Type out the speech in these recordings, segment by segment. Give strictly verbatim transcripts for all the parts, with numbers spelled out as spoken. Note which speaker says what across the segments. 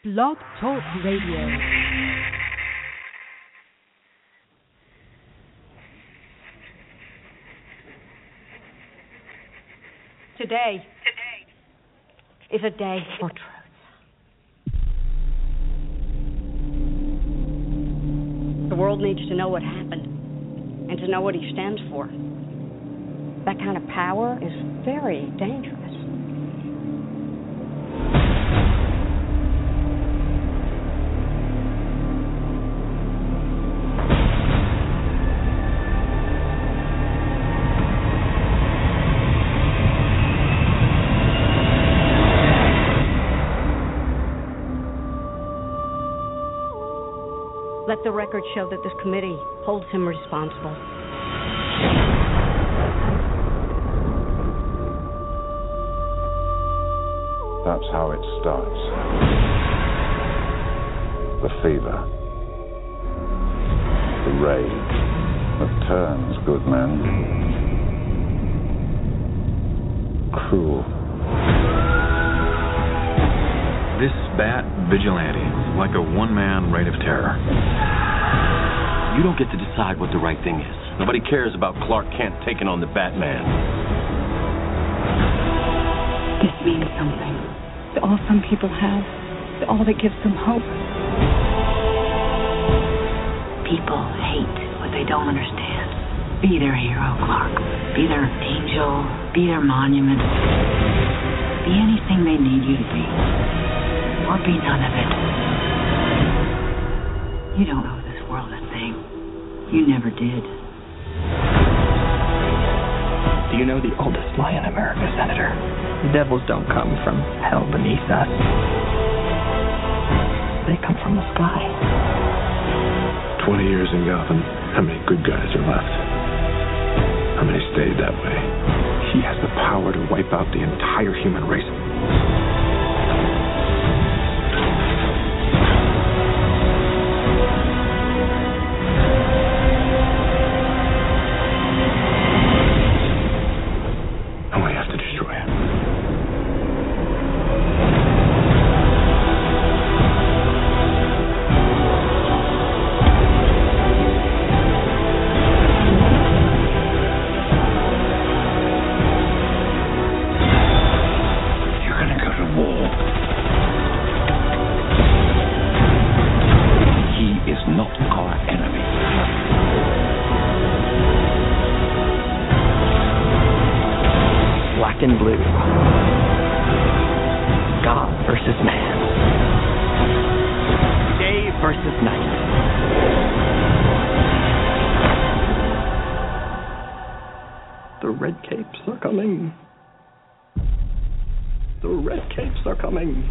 Speaker 1: Blog Talk Radio. Today is a day for truth. The world needs to know what happened and to know what he stands for. That kind of power is very dangerous. Let the record show that this committee holds him responsible.
Speaker 2: That's how it starts. The fever. The rage that turns good men cruel.
Speaker 3: This bat vigilante is like a one-man reign of terror.
Speaker 4: You don't get to decide what the right thing is. Nobody cares about Clark Kent taking on the Batman.
Speaker 5: This means something. It's all some people have. It's all that gives them hope. People hate what they don't understand. Be their hero, Clark. Be their angel. Be their monument. Be anything they need you to be. Or be none of it. You don't owe this world a thing. You never did.
Speaker 6: Do you know the oldest lie in America, Senator? The devils don't come from hell beneath us. They come from the sky.
Speaker 7: Twenty years in Gotham. How many good guys are left? How many stayed that way? He has the power to wipe out the entire human race.
Speaker 6: And blue. God versus man. Day versus night. The red capes are coming. The red capes are coming.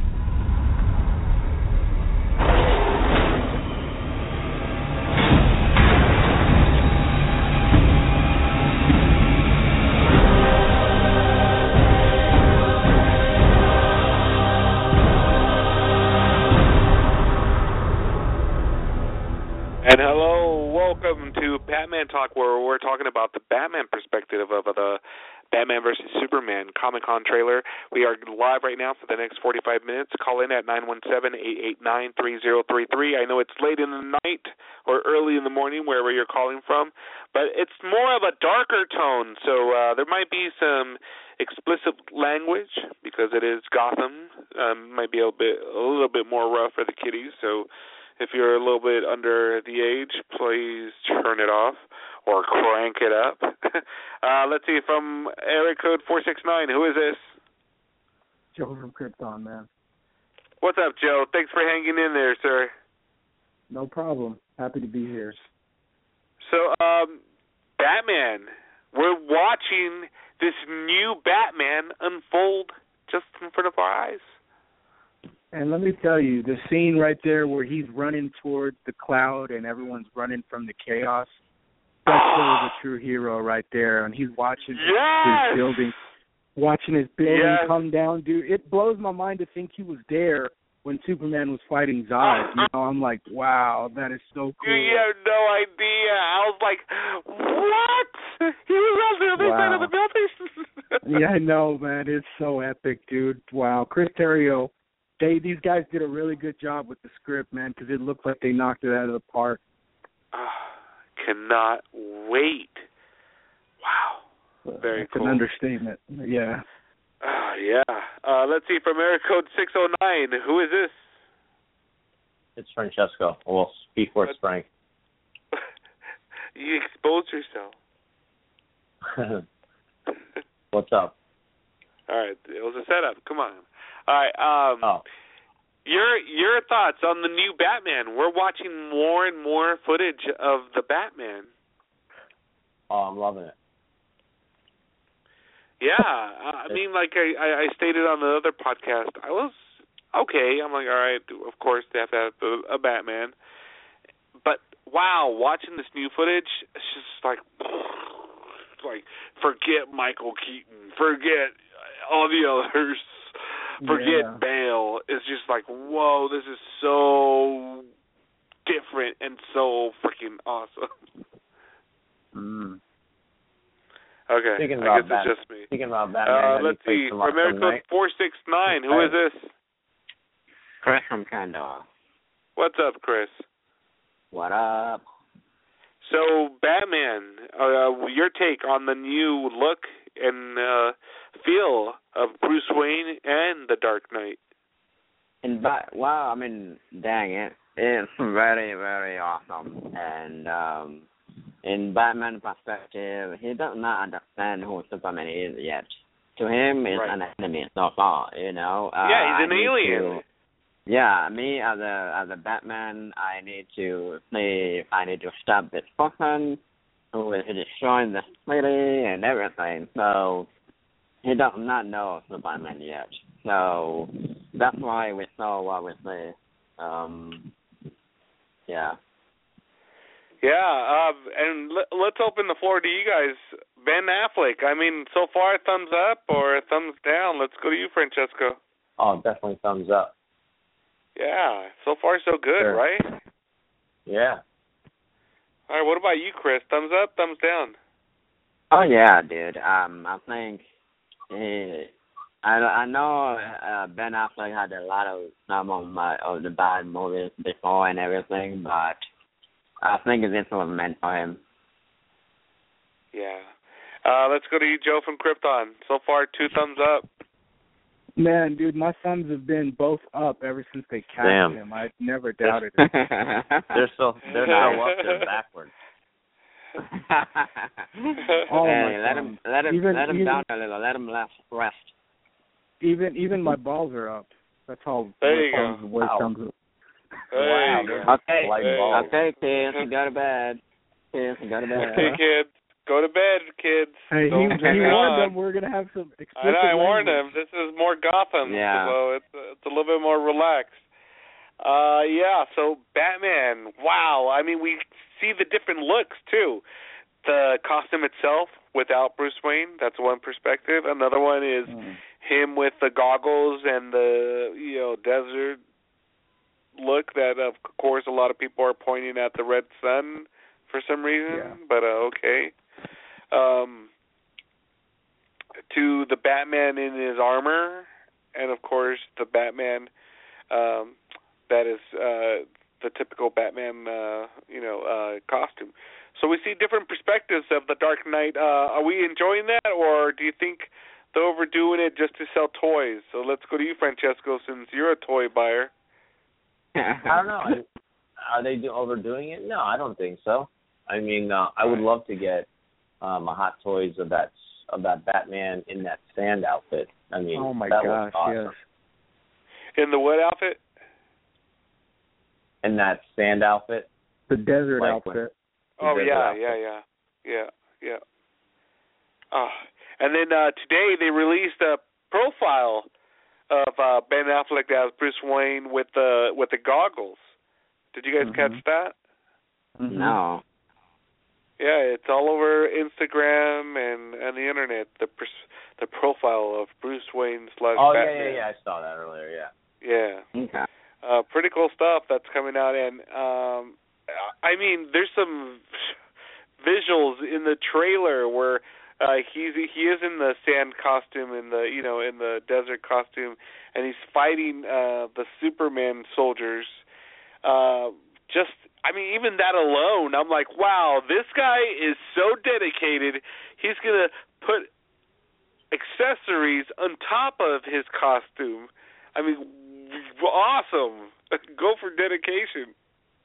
Speaker 8: And hello, welcome to Batman Talk, where we're talking about the Batman perspective of the Batman versus Superman Comic-Con trailer. We are live right now for the next forty-five minutes. Call in at nine one seven, eight eight nine, three zero three three. I know it's late in the night or early in the morning, wherever you're calling from, but it's more of a darker tone, so uh, there might be some explicit language because it is Gotham. Um, might be a bit, a little bit more rough for the kiddies, so if you're a little bit under the age, please turn it off or crank it up. uh, let's see, from area code four six nine, who is this?
Speaker 9: Joe from Krypton, man.
Speaker 8: What's up, Joe? Thanks for hanging in there, sir.
Speaker 9: No problem. Happy to be here.
Speaker 8: So, um, Batman, we're watching this new Batman unfold just in front of our eyes.
Speaker 9: And let me tell you, the scene right there where he's running towards the cloud and everyone's running from the chaos, that's oh. the true hero right there. And he's watching
Speaker 8: yes.
Speaker 9: his building, watching his building
Speaker 8: yes.
Speaker 9: come down. Dude, it blows my mind to think he was there when Superman was fighting Zod. You know, I'm like, wow, that is so cool.
Speaker 8: You have no idea. I was like, what? He was on the other
Speaker 9: wow.
Speaker 8: side of the building.
Speaker 9: Yeah, I know, man. It's so epic, dude. Wow. Chris Terrio they these guys did a really good job with the script, man, because it looked like they knocked it out of the park.
Speaker 8: Uh, cannot wait. Wow. Very
Speaker 9: That's
Speaker 8: cool.
Speaker 9: an understatement. Yeah.
Speaker 8: Uh, yeah. Uh, let's see, from area code six oh nine, who is this?
Speaker 10: It's Francesco. Well, before it's Frank.
Speaker 8: You exposed yourself.
Speaker 10: What's up?
Speaker 8: All right, it was a setup. Come on. All right. Um,
Speaker 10: oh.
Speaker 8: Your your thoughts on the new Batman? We're watching more and more footage of the Batman.
Speaker 10: Oh, I'm loving it.
Speaker 8: Yeah, I mean, like I, I stated on the other podcast, I was okay. I'm like, all right, of course they have to have a, a Batman, but wow, watching this new footage, it's just like, like forget Michael Keaton, forget all the others, forget yeah. Bale. It's just like, whoa, this is so different and so freaking awesome.
Speaker 10: Mm.
Speaker 8: Okay,
Speaker 10: Speaking
Speaker 8: I guess
Speaker 10: Batman,
Speaker 8: it's just me.
Speaker 10: Speaking about Batman,
Speaker 8: uh, let's see, from area code four six nine, who is this?
Speaker 11: Chris from Kendall.
Speaker 8: What's up, Chris?
Speaker 11: What up?
Speaker 8: So, Batman, uh, your take on the new look and uh, feel of Bruce Wayne and the Dark Knight?
Speaker 11: And but wow, I mean, dang it, it's very, very awesome. And um, in Batman's perspective, he does not understand who Superman is yet. To him, it's
Speaker 8: right.
Speaker 11: an enemy so far, you know. Uh,
Speaker 8: yeah, he's an alien.
Speaker 11: To, yeah, me as a as a Batman, I need to see, I need to stop this person who is destroying the city and everything. So he does not know Superman yet. So that's why we saw what we see. Um, yeah.
Speaker 8: Yeah, uh, and l- let's open the floor to you guys. Ben Affleck, I mean, so far, thumbs up or thumbs down? Let's go to you, Francesco.
Speaker 10: Oh, definitely thumbs up.
Speaker 8: Yeah, so far so good,
Speaker 10: sure.
Speaker 8: right?
Speaker 10: Yeah.
Speaker 8: All right, what about you, Chris? Thumbs up, thumbs down?
Speaker 11: Oh, yeah, dude. Um, I think he, I, I know uh, Ben Affleck had a lot of some of, my, of the bad movies before and everything, but I think this was meant for him.
Speaker 8: Yeah. Uh, let's go to you, Joe from Krypton. So far, two thumbs up.
Speaker 9: Man, dude, my thumbs have been both up ever since they cast
Speaker 10: Damn.
Speaker 9: him. I've never doubted it.
Speaker 10: They're so they're so up to backwards.
Speaker 11: oh hey, let him let him
Speaker 9: even,
Speaker 11: let him
Speaker 9: even,
Speaker 11: down a little. Let him rest.
Speaker 9: Even even my balls are up. That's how.
Speaker 8: There you
Speaker 9: thumbs,
Speaker 8: go.
Speaker 9: Wow. Thumbs up.
Speaker 8: Wow.
Speaker 11: Okay,
Speaker 10: hey,
Speaker 11: okay, kids, go to bed. Kids, go to bed.
Speaker 8: Okay, kids. Go to bed, kids.
Speaker 9: Hey, he, he warned them we're going to have some explicit
Speaker 8: I know, I warned
Speaker 9: language.
Speaker 8: them. This is more Gotham,
Speaker 11: yeah.
Speaker 8: so it's, it's a little bit more relaxed. Uh, yeah, so Batman, wow. I mean, we see the different looks, too. The costume itself without Bruce Wayne, that's one perspective. Another one is mm. him with the goggles and the, you know, desert look that, of course, a lot of people are pointing at the red sun for some reason,
Speaker 9: yeah.
Speaker 8: but uh, okay. Um, to the Batman in his armor, and of course the Batman um, that is uh, the typical Batman, uh, you know, uh, costume. So we see different perspectives of the Dark Knight. Uh, are we enjoying that, or do you think they're overdoing it just to sell toys? So let's go to you, Francesco, since you're a toy buyer.
Speaker 10: I don't know. Are they do, overdoing it? No, I don't think so. I mean, uh, I would love to get um, a Hot Toys of that of that Batman in that sand outfit. I mean,
Speaker 9: oh my
Speaker 10: that
Speaker 9: gosh,
Speaker 10: awesome.
Speaker 8: Yes. In the what outfit?
Speaker 10: In that sand outfit.
Speaker 9: The desert
Speaker 10: like
Speaker 9: outfit.
Speaker 10: When, the
Speaker 8: oh
Speaker 10: desert
Speaker 8: yeah,
Speaker 10: outfit.
Speaker 8: yeah, yeah, yeah, yeah. Oh, and then uh, today they released a profile of uh, Ben Affleck as Bruce Wayne with the with the goggles. Did you guys
Speaker 9: mm-hmm.
Speaker 8: catch that?
Speaker 9: Mm-hmm.
Speaker 11: No.
Speaker 8: Yeah, it's all over Instagram and, and the internet. The pers- the profile of Bruce Wayne slash
Speaker 10: Oh
Speaker 8: Batman.
Speaker 10: yeah, yeah, yeah. I saw that earlier. Yeah.
Speaker 8: Yeah.
Speaker 11: Okay.
Speaker 8: Uh, pretty cool stuff that's coming out, and um, I mean, there's some visuals in the trailer where uh, he's he is in the sand costume, in the you know in the desert costume, and he's fighting uh, the Superman soldiers. Uh, just, I mean, even that alone, I'm like, wow, this guy is so dedicated. He's gonna put accessories on top of his costume. I mean, awesome. Go for dedication.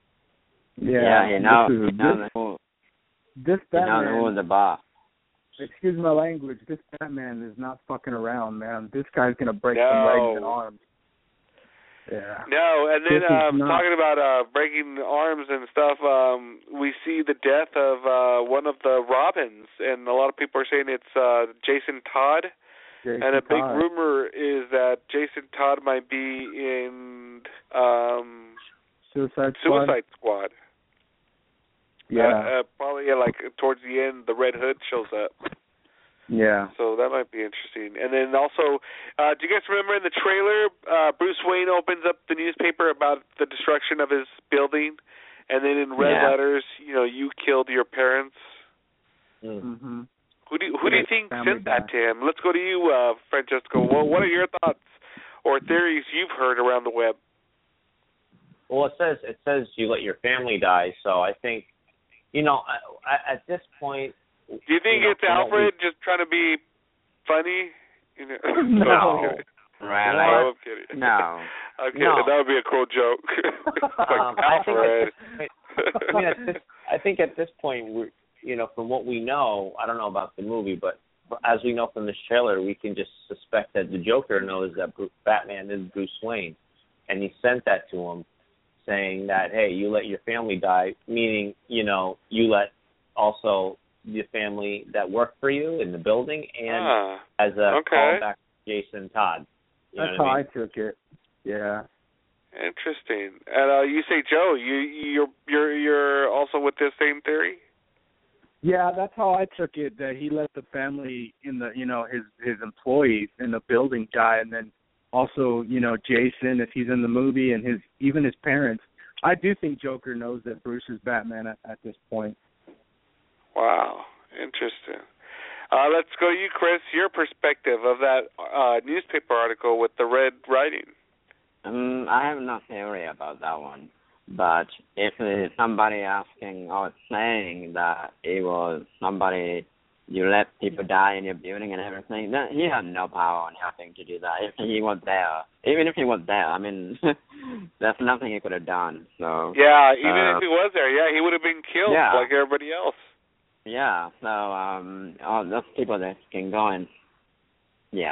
Speaker 11: Yeah,
Speaker 9: Yeah,
Speaker 11: you know,
Speaker 9: this,
Speaker 11: you know
Speaker 9: this,
Speaker 11: who,
Speaker 9: this
Speaker 11: you
Speaker 9: Batman,
Speaker 11: know who the boss.
Speaker 9: Excuse my language, this Batman is not fucking around, man. This guy's going to break
Speaker 8: no.
Speaker 9: some legs and arms. Yeah.
Speaker 8: No, and then um,
Speaker 9: not...
Speaker 8: talking about uh, breaking arms and stuff, um, we see the death of uh, one of the Robins, and a lot of people are saying it's uh, Jason Todd.
Speaker 9: Jason
Speaker 8: and a big
Speaker 9: Todd.
Speaker 8: rumor is that Jason Todd might be in um,
Speaker 9: Suicide Squad.
Speaker 8: Suicide Squad.
Speaker 9: Yeah.
Speaker 8: Uh, uh, probably yeah, like towards the end, the Red Hood shows up.
Speaker 9: Yeah.
Speaker 8: So that might be interesting. And then also, uh, do you guys remember in the trailer, uh, Bruce Wayne opens up the newspaper about the destruction of his building, and then in red
Speaker 11: yeah.
Speaker 8: letters, you know, you killed your parents.
Speaker 9: Mm-hmm.
Speaker 8: Who do you, who do you think
Speaker 9: Family
Speaker 8: sent that
Speaker 9: guy.
Speaker 8: to him? Let's go to you, uh, Francesco. Well, what are your thoughts or theories you've heard around the web?
Speaker 10: Well, it says it says you let your family die, so I think, you know, I, I, at this point.
Speaker 8: Do you think
Speaker 10: you know,
Speaker 8: it's Alfred we, just trying to be funny? You know,
Speaker 11: no,
Speaker 8: no,
Speaker 11: really?
Speaker 8: I'm kidding.
Speaker 11: No,
Speaker 8: okay,
Speaker 10: no.
Speaker 8: That would be a cool joke. like
Speaker 10: um,
Speaker 8: Alfred.
Speaker 10: I think, I, mean, at this, I think at this point, we're, you know, from what we know, I don't know about the movie, but as we know from this trailer, we can just suspect that the Joker knows that Bruce, Batman is Bruce Wayne, and he sent that to him, saying that, hey, you let your family die, meaning, you know, you let also the family that worked for you in the building, and
Speaker 8: ah,
Speaker 10: as a
Speaker 8: okay.
Speaker 10: callback to Jason Todd. You
Speaker 9: That's
Speaker 10: know
Speaker 9: how
Speaker 10: I,
Speaker 9: I
Speaker 10: mean?
Speaker 9: took it. Yeah.
Speaker 8: Interesting. And uh, you say, Joe, you you're you're you're also with this same theory?
Speaker 9: Yeah, that's how I took it. That he let the family in the, you know, his his employees in the building die, and then also, you know, Jason, if he's in the movie, and his even his parents. I do think Joker knows that Bruce is Batman at, at this point.
Speaker 8: Wow, interesting. Uh, let's go to you, Chris. Your perspective of that uh, newspaper article with the red writing.
Speaker 11: Um, I have no theory about that one. But if it's somebody asking or saying that it was somebody, you let people die in your building and everything, then he had no power on helping to do that. If he was there, even if he was there, I mean, there's nothing he could have done. So
Speaker 8: yeah, even
Speaker 11: uh,
Speaker 8: if he was there, yeah, he would have been killed
Speaker 11: yeah.
Speaker 8: like everybody else.
Speaker 11: Yeah, so um, all those people that can go and, yeah.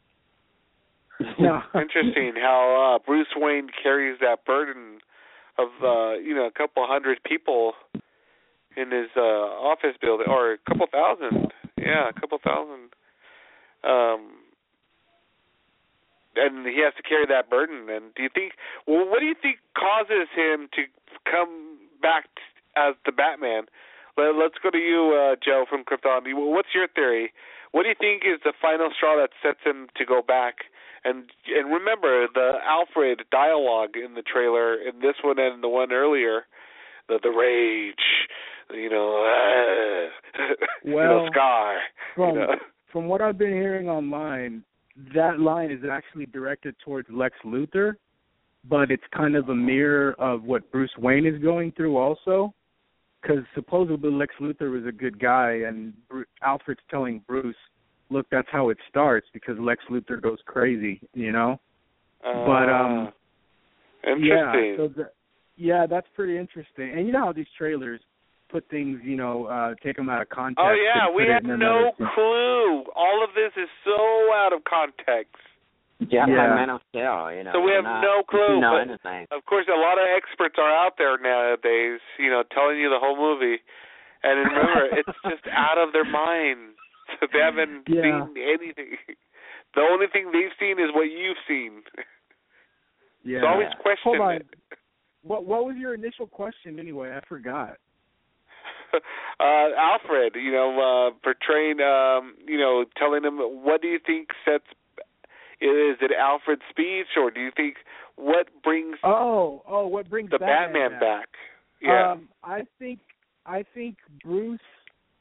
Speaker 9: No.
Speaker 8: Interesting how uh, Bruce Wayne carries that burden of, uh, you know, a couple hundred people in his uh, office building, or a couple thousand, yeah, a couple thousand. Um, and he has to carry that burden. And do you think, well, what do you think causes him to come back as the Batman? Let, let's go to you, uh, Joe, from Krypton. What's your theory? What do you think is the final straw that sets him to go back? And and remember, the Alfred dialogue in the trailer, in this one and the one earlier, the the rage, you know, uh,
Speaker 9: well,
Speaker 8: you know, Scar.
Speaker 9: From,
Speaker 8: you know.
Speaker 9: from what I've been hearing online, that line is actually directed towards Lex Luthor, but it's kind of a mirror of what Bruce Wayne is going through also, because supposedly Lex Luthor was a good guy, and Bru- Alfred's telling Bruce, look, that's how it starts, because Lex Luthor goes crazy, you know?
Speaker 8: Uh,
Speaker 9: but, um...
Speaker 8: Interesting.
Speaker 9: Yeah, so the, yeah, that's pretty interesting. And you know how these trailers put things, you know, uh, take them out of context.
Speaker 8: Oh, yeah, we had no
Speaker 9: scene.
Speaker 8: clue. All of this is so out of context.
Speaker 11: Just
Speaker 9: yeah.
Speaker 11: like Man of Steel, you know.
Speaker 8: So we have
Speaker 11: not,
Speaker 8: no clue.
Speaker 11: No
Speaker 8: but
Speaker 11: anything.
Speaker 8: Of course, a lot of experts are out there nowadays, you know, telling you the whole movie. And remember, it's just out of their minds. They haven't
Speaker 9: yeah.
Speaker 8: seen anything. The only thing they've seen is what you've seen.
Speaker 9: Yeah.
Speaker 8: So always question
Speaker 9: Hold on.
Speaker 8: it.
Speaker 9: What What was your initial question anyway? I forgot.
Speaker 8: uh, Alfred, you know, uh, portraying, um, you know, telling him, what do you think sets, is it Alfred's speech, or do you think, what brings
Speaker 9: Oh, oh, what brings
Speaker 8: the
Speaker 9: Batman,
Speaker 8: Batman
Speaker 9: back?
Speaker 8: back? Yeah.
Speaker 9: Um, I think, I think Bruce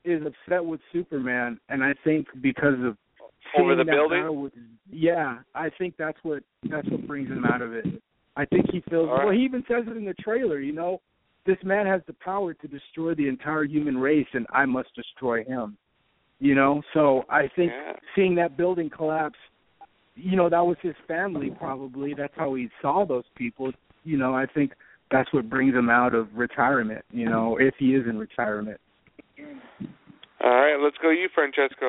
Speaker 9: is upset with Superman, and I think because of
Speaker 8: over the
Speaker 9: that
Speaker 8: building.
Speaker 9: With, yeah, I think that's what that's what brings him out of it. I think he feels.
Speaker 8: All right.
Speaker 9: Well, he even says it in the trailer. You know, this man has the power to destroy the entire human race, and I must destroy him. You know, so I think
Speaker 8: yeah.
Speaker 9: seeing that building collapse, you know, that was his family probably. That's how he saw those people. You know, I think that's what brings him out of retirement, you know, if he is in retirement.
Speaker 8: All right, let's go you, Francesco.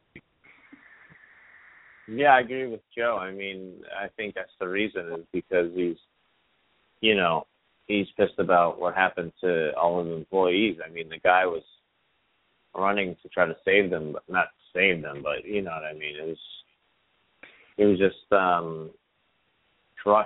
Speaker 10: Yeah, I agree with Joe. I mean, I think that's the reason is because he's, you know, he's pissed about what happened to all of the employees. I mean, the guy was running to try to save them, but not save them, but you know what I mean. It was, it was just um, crushed.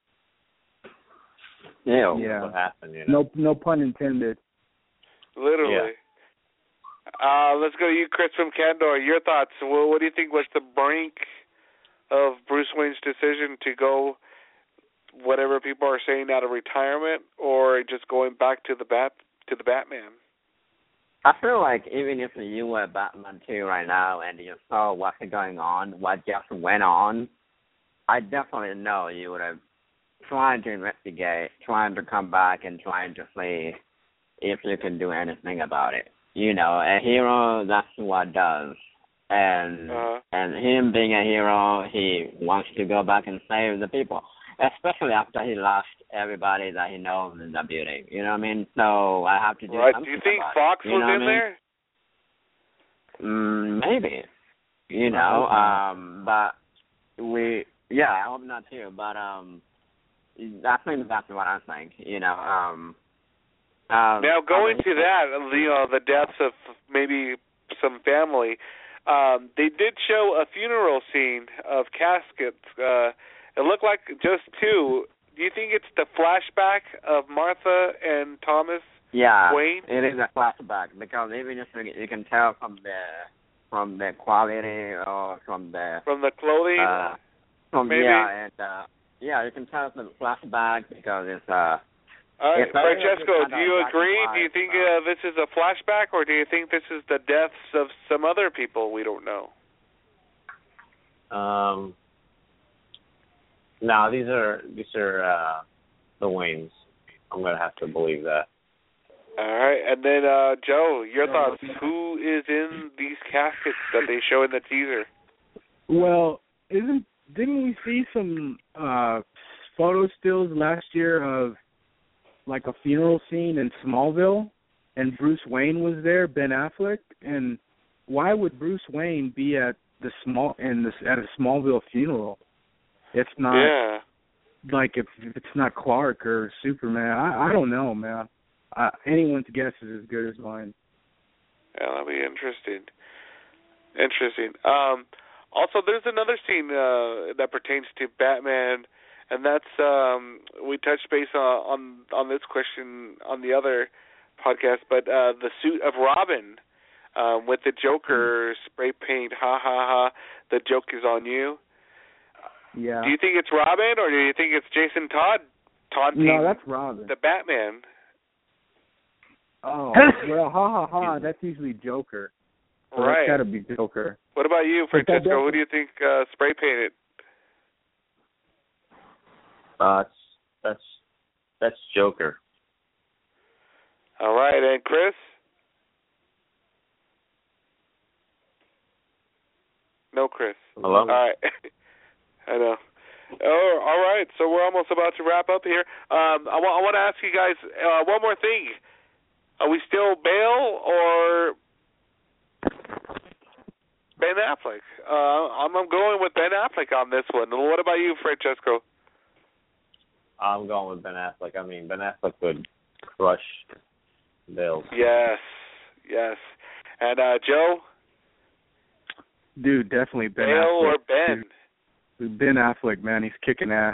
Speaker 11: Yeah,
Speaker 9: yeah.
Speaker 10: What happened? You know?
Speaker 9: No, no pun intended.
Speaker 8: Literally.
Speaker 10: Yeah.
Speaker 8: Uh, let's go to you, Chris from Candor. Your thoughts. Well, what do you think was the brink of Bruce Wayne's decision to go, whatever people are saying, out of retirement, or just going back to the bat to the Batman?
Speaker 11: I feel like even if you were Batman too right now and you saw what's going on, what just went on, I definitely know you would have tried to investigate, trying to come back and trying to see if you can do anything about it. You know, a hero, that's what does. And
Speaker 8: uh-huh.
Speaker 11: and him being a hero, he wants to go back and save the people, especially after he lost everybody that he knows in the building. You know what I mean? So I have to do
Speaker 8: right.
Speaker 11: something
Speaker 8: Do you think
Speaker 11: about
Speaker 8: Fox
Speaker 11: it. You
Speaker 8: was
Speaker 11: know
Speaker 8: in
Speaker 11: what I
Speaker 8: there?
Speaker 11: mean? Mm, maybe. You know, um, but we, yeah, I hope not too. But um, I think that's what I think. You know, um. Um,
Speaker 8: now, going
Speaker 11: I mean,
Speaker 8: to that, you know, the deaths of maybe some family, um, they did show a funeral scene of caskets. Uh, it looked like just two. Do you think it's the flashback of Martha and Thomas
Speaker 11: yeah,
Speaker 8: Wayne?
Speaker 11: It is a flashback because even if you can tell from the from the quality or from the
Speaker 8: from the clothing,
Speaker 11: uh, from
Speaker 8: maybe?
Speaker 11: yeah, and uh, yeah, you can tell from the flashback because it's uh.
Speaker 8: All right,
Speaker 11: It's
Speaker 8: Francesco, do you agree?
Speaker 11: Life,
Speaker 8: do you think
Speaker 11: uh,
Speaker 8: uh, this is a flashback, or do you think this is the deaths of some other people we don't know?
Speaker 10: Um, no, these are these are uh, the Waynes. I'm gonna have to believe that.
Speaker 8: All right, and then uh, Joe, your thoughts? Who is in these caskets that they show in the teaser?
Speaker 9: Well, isn't didn't we see some uh, photo stills last year of like a funeral scene in Smallville, and Bruce Wayne was there, Ben Affleck, and why would Bruce Wayne be at the small in this at a Smallville funeral? It's not
Speaker 8: yeah.
Speaker 9: like if it's not Clark or Superman. I, I don't know, man. Uh, anyone's guess is as good as mine.
Speaker 8: Yeah, that'll be interesting. Interesting. Um, also, there's another scene uh, that pertains to Batman, and that's um, we touched base on, on on this question on the other podcast, but uh, the suit of Robin um, with the Joker spray paint. Ha ha ha! The joke is on you.
Speaker 9: Yeah.
Speaker 8: Do you think it's Robin, or do you think it's Jason Todd taunting
Speaker 9: No, that's Robin.
Speaker 8: the Batman?
Speaker 9: Oh, well, ha ha ha! That's usually Joker. So
Speaker 8: right.
Speaker 9: That's got to be Joker.
Speaker 8: What about you, Francesco? Who do you think uh, spray painted?
Speaker 10: Uh, that's that's Joker.
Speaker 8: All right, and Chris? No, Chris.
Speaker 10: Hello.
Speaker 8: All right. I know. Oh, all right. So we're almost about to wrap up here. Um, I, w- I want to ask you guys uh, one more thing. Are we still Bale or Ben Affleck? Uh, I'm, I'm going with Ben Affleck on this one. What about you, Francesco?
Speaker 10: I'm going with Ben Affleck. I mean, Ben Affleck would crush Bale.
Speaker 8: Yes, yes. And uh, Joe?
Speaker 9: Dude, definitely Ben
Speaker 8: Bale
Speaker 9: Affleck.
Speaker 8: or Ben?
Speaker 9: Dude, Ben Affleck, man, he's kicking ass.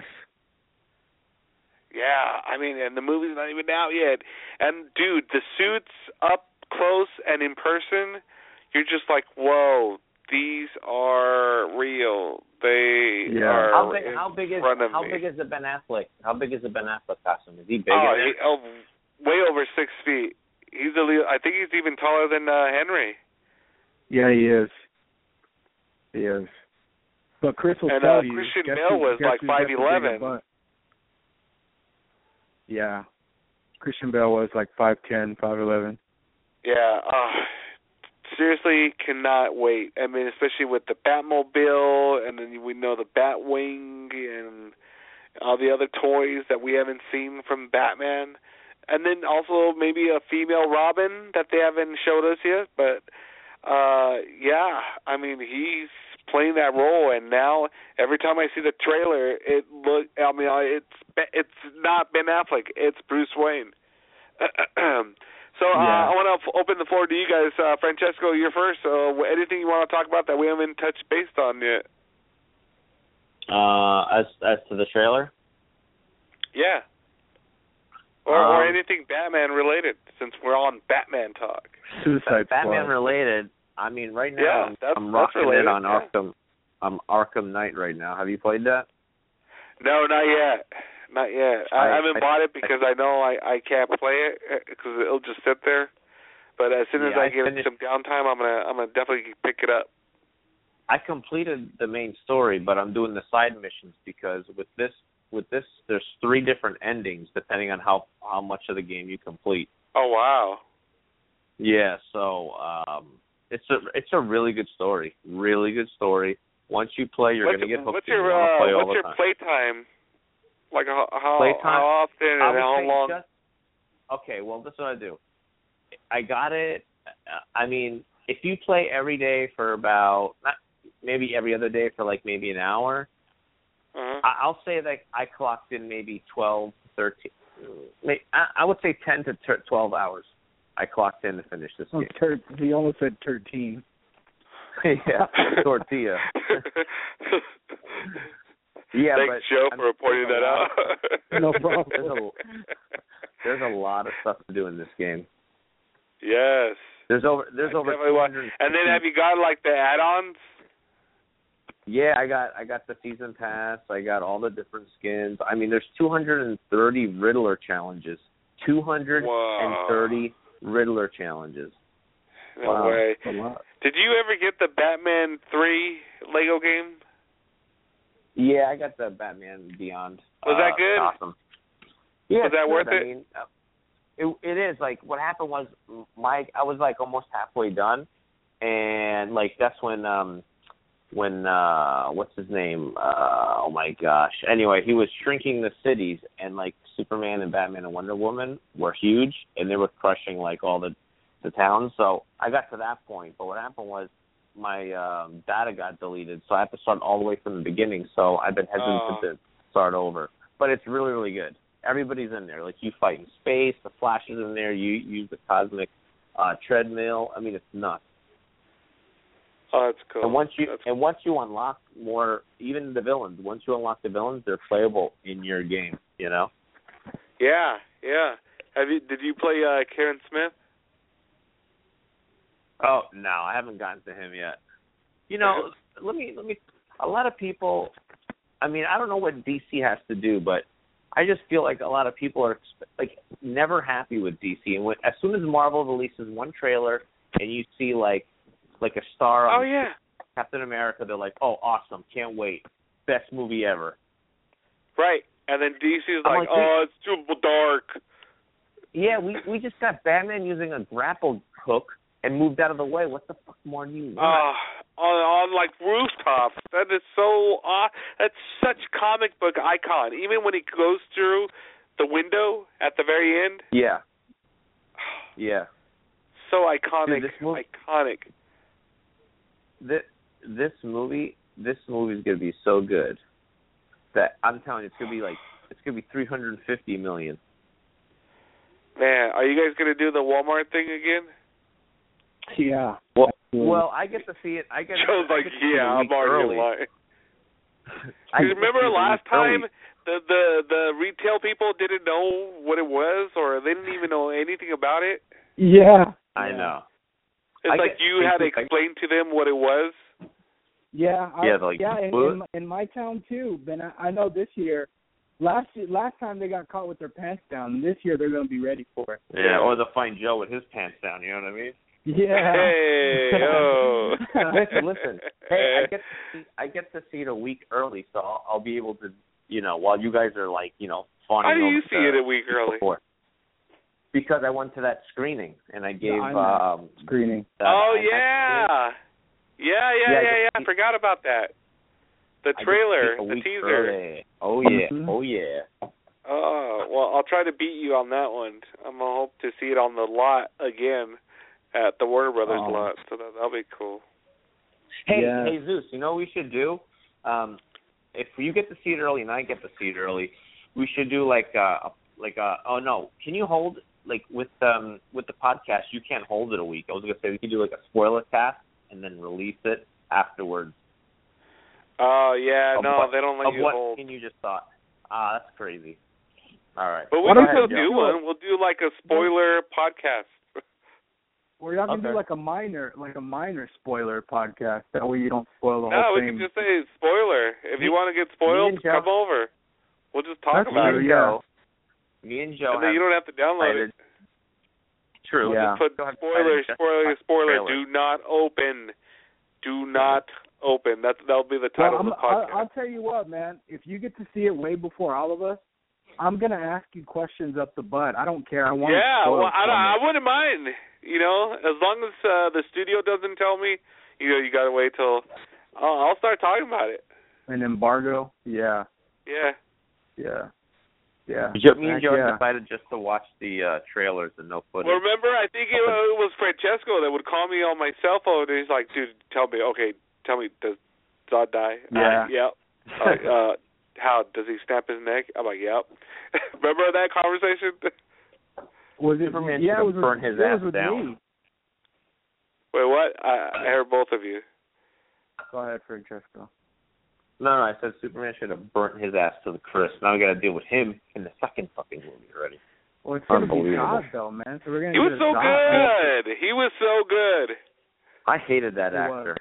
Speaker 8: Yeah, I mean, and the movie's not even out yet. And, dude, the suits up close and in person, you're just like, whoa, these are real. They
Speaker 9: yeah.
Speaker 8: are
Speaker 10: How big?
Speaker 8: in
Speaker 10: How big is?
Speaker 8: front of
Speaker 10: How
Speaker 8: me.
Speaker 10: big is the Ben Affleck? How big is the Ben Affleck costume? Is he big?
Speaker 8: Oh,
Speaker 10: in
Speaker 8: he,
Speaker 10: it?
Speaker 8: oh, way over six feet. he's a li- I think he's even taller than uh, Henry.
Speaker 9: Yeah, he is. He is. But Chris will
Speaker 8: and,
Speaker 9: tell
Speaker 8: uh,
Speaker 9: you.
Speaker 8: Christian
Speaker 9: guess
Speaker 8: Bale
Speaker 9: who,
Speaker 8: was
Speaker 9: guess
Speaker 8: like
Speaker 9: who's got
Speaker 8: five
Speaker 9: the
Speaker 8: eleven.
Speaker 9: bigger butt? Yeah. Christian Bale was like five ten, five eleven.
Speaker 8: Yeah. Uh, seriously, cannot wait. I mean, especially with the Batmobile, and then we know the Batwing, and all the other toys that we haven't seen from Batman. And then also maybe a female Robin that they haven't showed us yet. But, uh, yeah, I mean, he's playing that role, and now every time I see the trailer, it look. I mean, it's it's not Ben Affleck, it's Bruce Wayne. so uh,
Speaker 10: Yeah.
Speaker 8: I want to f- open the floor to you guys. Uh, Francesco, you're first. So anything you want to talk about that we haven't touched base on yet?
Speaker 10: Uh, as as to the trailer.
Speaker 8: Yeah. Or,
Speaker 10: Um,
Speaker 8: or anything Batman related, since we're on Batman talk.
Speaker 9: Suicide
Speaker 10: Batman
Speaker 9: Squad.
Speaker 10: related. I mean, right now
Speaker 8: Yeah,
Speaker 10: I'm,
Speaker 8: that's-
Speaker 10: I'm
Speaker 8: that's
Speaker 10: rocking
Speaker 8: related,
Speaker 10: it on
Speaker 8: yeah.
Speaker 10: Arkham. I'm Arkham Knight right now. Have you played that?
Speaker 8: No, not yet. Not yet. I,
Speaker 10: I-
Speaker 8: I haven't
Speaker 10: I-
Speaker 8: bought it because I, know I, I can't play it because it'll just sit there. But as soon as
Speaker 10: Yeah,
Speaker 8: I,
Speaker 10: I
Speaker 8: get
Speaker 10: finished-
Speaker 8: some downtime, I'm gonna I'm gonna definitely pick it up.
Speaker 10: I completed the main story, but I'm doing the side missions because with this with this there's three different endings depending on how how much of the game you complete.
Speaker 8: Oh wow.
Speaker 10: Yeah, so um it's a it's a really good story. Really good story. Once you play, you're
Speaker 8: what's
Speaker 10: gonna get hooked.
Speaker 8: what's
Speaker 10: and
Speaker 8: your
Speaker 10: you wanna
Speaker 8: uh,
Speaker 10: play all
Speaker 8: what's
Speaker 10: the
Speaker 8: your
Speaker 10: time.
Speaker 8: playtime? Like how how,
Speaker 10: Playtime?
Speaker 8: how often and
Speaker 10: I would
Speaker 8: how
Speaker 10: say
Speaker 8: long?
Speaker 10: just- okay, well, this is what I do. I got it. I mean, if you play every day for about not maybe every other day for like maybe an hour,
Speaker 8: Uh-huh.
Speaker 10: I- I'll say that I clocked in maybe twelve, thirteen. may- I I would say ten to twelve hours. I clocked in to finish this
Speaker 9: Oh,
Speaker 10: game.
Speaker 9: ter- he almost said thirteen.
Speaker 10: Yeah, tortilla. Yeah,
Speaker 8: Thanks,
Speaker 10: but
Speaker 8: Joe,
Speaker 10: I
Speaker 8: for
Speaker 10: mean,
Speaker 8: pointing
Speaker 10: there's
Speaker 8: that
Speaker 10: a
Speaker 8: out.
Speaker 10: lot-
Speaker 9: No problem.
Speaker 10: There's a, there's a lot of stuff to do in this game.
Speaker 8: Yes.
Speaker 10: There's over there's
Speaker 8: I
Speaker 10: over
Speaker 8: definitely want-
Speaker 10: two hundred
Speaker 8: And then have you got like the add-ons?
Speaker 10: Yeah, I got I got the season pass. I got all the different skins. I mean, there's two hundred thirty Riddler challenges. two hundred thirty
Speaker 8: Whoa.
Speaker 10: Riddler challenges.
Speaker 8: No
Speaker 10: Wow.
Speaker 8: way.
Speaker 9: A lot.
Speaker 8: Did you ever get the Batman three Lego game?
Speaker 10: Yeah, I got the Batman Beyond.
Speaker 8: Was
Speaker 10: uh,
Speaker 8: that good?
Speaker 10: Awesome. Yeah,
Speaker 8: Was
Speaker 10: it's
Speaker 8: that
Speaker 10: good.
Speaker 8: worth
Speaker 10: I
Speaker 8: it?
Speaker 10: mean, uh, it it is like what happened was my I was like almost halfway done, and like that's when um when uh what's his name uh oh my gosh anyway he was shrinking the cities, and like Superman and Batman and Wonder Woman were huge and they were crushing like all the the towns. So I got to that point, but what happened was my um, data got deleted, so I have to start all the way from the beginning. So I've been hesitant
Speaker 8: Oh.
Speaker 10: to start over, but it's really really good. Everybody's in there. Like you fight in space, the Flash is in there. You use the cosmic uh, treadmill. I mean, it's nuts.
Speaker 8: Oh, that's cool.
Speaker 10: And once you
Speaker 8: That's
Speaker 10: and once you unlock more, even the villains. Once you unlock the villains, they're playable in your game. You know.
Speaker 8: Yeah, yeah. Have you? Did you play uh, Karen Smith?
Speaker 10: Oh no, I haven't gotten to him yet. You know, let me let me. A lot of people. I mean, I don't know what D C has to do, but I just feel like a lot of people are like never happy with D C. And when, as soon as Marvel releases one trailer and you see like like a star on
Speaker 8: Oh yeah.
Speaker 10: Captain America, they're like, "Oh, awesome! Can't wait! Best movie ever!"
Speaker 8: Right. And then D C is
Speaker 10: I'm
Speaker 8: like,
Speaker 10: like,
Speaker 8: oh, it's too dark.
Speaker 10: Yeah, we we just got Batman using a grapple hook and moved out of the way. What the fuck more do you want?
Speaker 8: Uh, on on like rooftops. That is so. Uh, that's such comic book icon. Even when he goes through the window at the very end.
Speaker 10: Yeah. Yeah.
Speaker 8: So iconic.
Speaker 10: Dude, this movie-
Speaker 8: iconic.
Speaker 10: This this movie this movie is gonna be so good that I'm telling you, it's gonna be like it's gonna be three hundred fifty million.
Speaker 8: Man, are you guys gonna do the Walmart thing again?
Speaker 9: Yeah.
Speaker 10: Well,
Speaker 9: absolutely.
Speaker 10: well, I get to see it. I get.
Speaker 8: Joe's
Speaker 10: I
Speaker 8: like,
Speaker 10: get to see it
Speaker 8: yeah,
Speaker 10: a
Speaker 8: I'm
Speaker 10: week
Speaker 8: already
Speaker 10: early.
Speaker 8: lying.
Speaker 10: I
Speaker 8: You
Speaker 10: get to
Speaker 8: remember
Speaker 10: see it a
Speaker 8: last
Speaker 10: week early.
Speaker 8: time the, the the retail people didn't know what it was, or they didn't even know anything about it?
Speaker 9: Yeah.
Speaker 10: I
Speaker 9: yeah.
Speaker 10: know.
Speaker 8: It's
Speaker 10: I
Speaker 8: like
Speaker 10: get-
Speaker 8: you had to
Speaker 10: I-
Speaker 8: explain to them what it was.
Speaker 9: Yeah, I,
Speaker 10: Yeah, like,
Speaker 9: yeah, in,
Speaker 10: what?
Speaker 9: in, in my town too. Ben, I, I know this year last year, last time they got caught with their pants down. This year they're going to be ready for it.
Speaker 10: Yeah, or they'll find Joe with his pants down. You know what I mean?
Speaker 9: Yeah.
Speaker 8: Hey, oh.
Speaker 10: listen, listen. Hey, I get to see, I get to see it a week early, so I'll, I'll be able to, you know, while you guys are like, you know, fawning
Speaker 8: How do you
Speaker 10: over
Speaker 8: see
Speaker 10: the,
Speaker 8: it a week early?
Speaker 10: Before. Because I went to that screening and I gave
Speaker 9: no,
Speaker 10: um
Speaker 9: screening.
Speaker 8: Oh yeah. yeah, yeah, yeah,
Speaker 10: Yeah,
Speaker 8: yeah, yeah. I
Speaker 10: I
Speaker 8: forgot about that. The
Speaker 10: I
Speaker 8: trailer,
Speaker 10: get to see it a
Speaker 8: the
Speaker 10: week
Speaker 8: teaser.
Speaker 10: early. Oh yeah,
Speaker 9: Mhm.
Speaker 10: oh yeah.
Speaker 8: Oh well, I'll try to beat you on that one. I'm gonna hope to see it on the lot again at the Warner Brothers
Speaker 9: Oh.
Speaker 8: lot, so that that'll be cool.
Speaker 10: Hey,
Speaker 9: Yeah.
Speaker 10: hey Zeus, you know what we should do? Um, if you get to see it early and I get to see it early, we should do like uh like uh oh no, can you hold like with um with the podcast you can't hold it a week. I was gonna say we could do like a spoiler cast and then release it afterwards.
Speaker 8: Oh yeah,
Speaker 10: Of
Speaker 8: no,
Speaker 10: what-
Speaker 8: they don't let
Speaker 10: of
Speaker 8: you
Speaker 10: what
Speaker 8: hold.
Speaker 10: scene you just thought. Ah, that's crazy. All right.
Speaker 8: But we
Speaker 9: Why
Speaker 8: can
Speaker 9: don't
Speaker 8: still
Speaker 9: you
Speaker 8: do
Speaker 9: do
Speaker 8: one.
Speaker 9: it?
Speaker 8: We'll do like a spoiler podcast.
Speaker 9: We're not going to
Speaker 10: Okay.
Speaker 9: do like a minor, like a minor spoiler podcast. That way you don't spoil the
Speaker 8: No,
Speaker 9: whole
Speaker 8: we
Speaker 9: thing.
Speaker 8: can just say spoiler. If you want to get spoiled,
Speaker 10: and Joe-
Speaker 8: come over. We'll just talk
Speaker 9: That's
Speaker 8: about
Speaker 9: true,
Speaker 8: it.
Speaker 10: Me and
Speaker 9: yeah.
Speaker 10: Joe. Me and Joe
Speaker 8: And then
Speaker 10: have
Speaker 8: you don't have to download
Speaker 10: decided-
Speaker 8: it.
Speaker 10: True.
Speaker 8: We'll
Speaker 9: Yeah.
Speaker 8: just put
Speaker 10: Go ahead,
Speaker 8: spoiler,
Speaker 10: Spider,
Speaker 8: spoiler,
Speaker 10: just
Speaker 8: spoiler.
Speaker 10: trailer.
Speaker 8: Do not open. Do not open. That's that'll be the title
Speaker 9: Well, I'm,
Speaker 8: of the podcast.
Speaker 9: I'll, I'll tell you what, man. If you get to see it way before all of us, I'm gonna ask you questions up the butt. I don't care. I want
Speaker 8: yeah,
Speaker 9: to
Speaker 8: well, I, don't- I wouldn't mind. You know, as long as uh, the studio doesn't tell me, you know, you gotta wait till. Uh, I'll start talking about it.
Speaker 9: An embargo. Yeah.
Speaker 8: Yeah.
Speaker 9: Yeah. Yeah.
Speaker 10: Jo- me and
Speaker 9: Heck
Speaker 10: Joe
Speaker 9: yeah.
Speaker 10: decided just to watch the uh, trailers and no footage.
Speaker 8: Well, remember, I think it, uh, it was Francesco that would call me on my cell phone, and he's like, "Dude, tell me, okay, tell me, does Zod die?"
Speaker 9: Yeah.
Speaker 8: Uh, yep. I'm like, uh, how does he snap his neck? I'm like, "Yep." Remember that conversation?
Speaker 9: Was it?
Speaker 10: Superman
Speaker 9: yeah,
Speaker 10: should
Speaker 9: it was
Speaker 10: have burned
Speaker 9: with,
Speaker 10: his
Speaker 9: it
Speaker 10: ass
Speaker 9: was with
Speaker 10: down.
Speaker 9: me.
Speaker 8: Wait, what? I, I heard both of you.
Speaker 9: Go ahead, Francesco.
Speaker 10: No, no, I said Superman should have burnt his ass to the crisp. Now we got to deal with him in the second fucking movie already.
Speaker 9: Well, it's gonna be
Speaker 10: Unbelievable.
Speaker 9: Zod though, man. So we're gonna.
Speaker 8: He was
Speaker 9: get a
Speaker 8: so
Speaker 9: Zod.
Speaker 8: good. He was so good.
Speaker 10: I hated that
Speaker 9: He
Speaker 10: actor.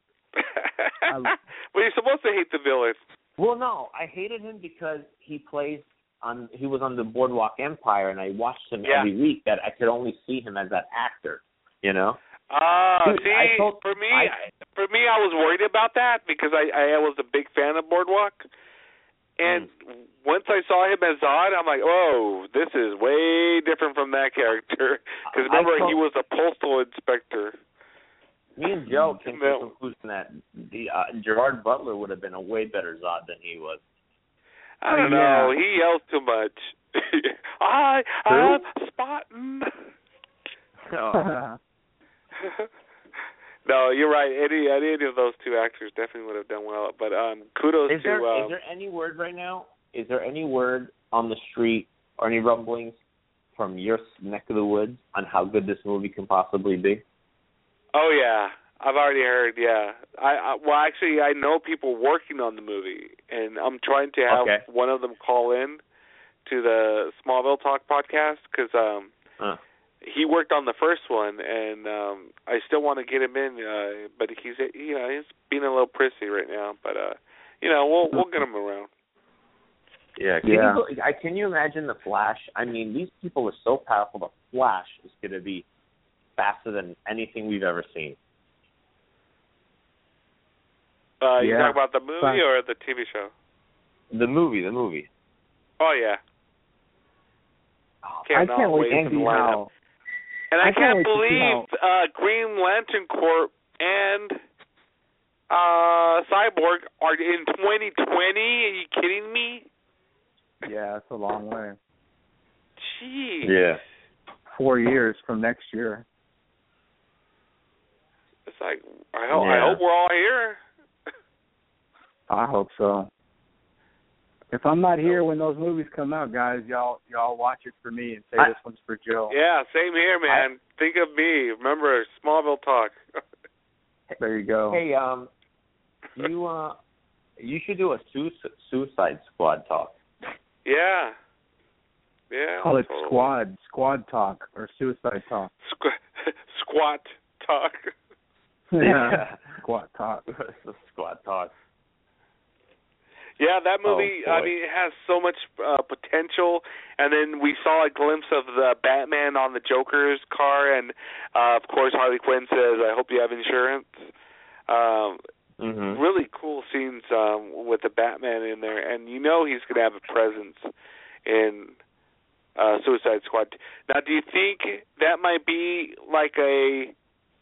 Speaker 8: But you're supposed to hate the villain.
Speaker 10: Well, no, I hated him because he plays on. He was on the Boardwalk Empire, and I watched him
Speaker 8: Yeah.
Speaker 10: every week. That I could only see him as that actor. You know.
Speaker 8: Ah,
Speaker 10: Dude,
Speaker 8: see,
Speaker 10: I told-
Speaker 8: for me,
Speaker 10: I-
Speaker 8: for me, I was worried about that because I, I was a big fan of Boardwalk, and
Speaker 10: Mm.
Speaker 8: once I saw him as Zod, I'm like, oh, this is way different from that character. Because
Speaker 10: I
Speaker 8: remember,
Speaker 10: told-
Speaker 8: he was a postal inspector.
Speaker 10: Me and Joe came to
Speaker 8: No.
Speaker 10: the conclusion that the uh, Gerard Butler would have been a way better Zod than he was.
Speaker 8: I don't
Speaker 9: Oh,
Speaker 8: know.
Speaker 9: yeah.
Speaker 8: He yells too much. I
Speaker 10: Who?
Speaker 8: am Spartan.
Speaker 10: Oh.
Speaker 8: No, you're right. Any any of those two actors definitely would have done well. But um, kudos
Speaker 10: Is there
Speaker 8: to. Um,
Speaker 10: is there any word right now? Is there any word on the street or any rumblings from your neck of the woods on how good this movie can possibly be?
Speaker 8: Oh yeah, I've already heard. Yeah, I, I well actually I know people working on the movie, and I'm trying to have
Speaker 10: Okay.
Speaker 8: one of them call in to the Smallville Talk podcast because um,
Speaker 10: Uh.
Speaker 8: he worked on the first one, and um, I still want to get him in, uh, but he's you know he's being a little prissy right now. But uh, you know we'll we'll get him around.
Speaker 10: Yeah. Can
Speaker 9: Yeah.
Speaker 10: you I, can you imagine the Flash? I mean, these people are so powerful. The Flash is going to be faster than anything we've ever seen.
Speaker 8: Uh, you
Speaker 9: Yeah.
Speaker 8: talking about the movie
Speaker 9: Fine.
Speaker 8: or the T V show?
Speaker 10: The movie, the movie.
Speaker 8: Oh yeah.
Speaker 10: Oh,
Speaker 9: I
Speaker 8: Cannot
Speaker 9: can't wait
Speaker 8: wait
Speaker 9: to
Speaker 8: to
Speaker 9: see
Speaker 8: line up.
Speaker 9: how.
Speaker 8: And I,
Speaker 9: I can't
Speaker 8: can't
Speaker 9: wait to see
Speaker 8: believe uh, Green Lantern Corp and uh, Cyborg are in twenty twenty. Are you kidding me?
Speaker 9: Yeah, it's a long way.
Speaker 8: Jeez.
Speaker 10: Yeah.
Speaker 9: Four years from next year.
Speaker 8: It's like I hope I
Speaker 10: Yeah.
Speaker 8: hope we're all here.
Speaker 9: I hope so. If I'm not here when those movies come out, guys, y'all y'all watch it for me and say
Speaker 10: I-
Speaker 9: this one's for Joe.
Speaker 8: Yeah, same here, man. Think of me. Remember Smallville Talk.
Speaker 9: There you go.
Speaker 10: Hey, um, you uh, you should do a su- Suicide Squad talk.
Speaker 8: Yeah. Yeah.
Speaker 9: Call it
Speaker 8: totally.
Speaker 9: Squad Squad Talk or Suicide Talk.
Speaker 8: Squ- squat Talk.
Speaker 9: Yeah. Squad Talk.
Speaker 10: It's a Squad talk.
Speaker 8: Yeah, that movie,
Speaker 10: Oh,
Speaker 8: I mean, it has so much uh, potential. And then we saw a glimpse of the Batman on the Joker's car, and, uh, of course, Harley Quinn says, I hope you have insurance. Um,
Speaker 10: mm-hmm.
Speaker 8: Really cool scenes um, with the Batman in there. And you know he's going to have a presence in uh, Suicide Squad. Now, do you think that might be like a